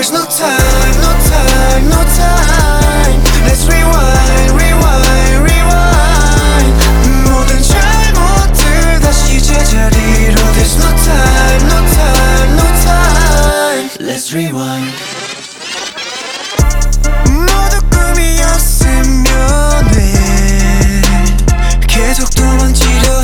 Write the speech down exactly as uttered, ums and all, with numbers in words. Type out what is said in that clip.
There's no time, no time, no time. Let's rewind, rewind, rewind. 모든 잘못들 다시 제자리로. There's no time, no time, no time. Let's rewind. 모두 꿈이었으면 해. 계속 도망치려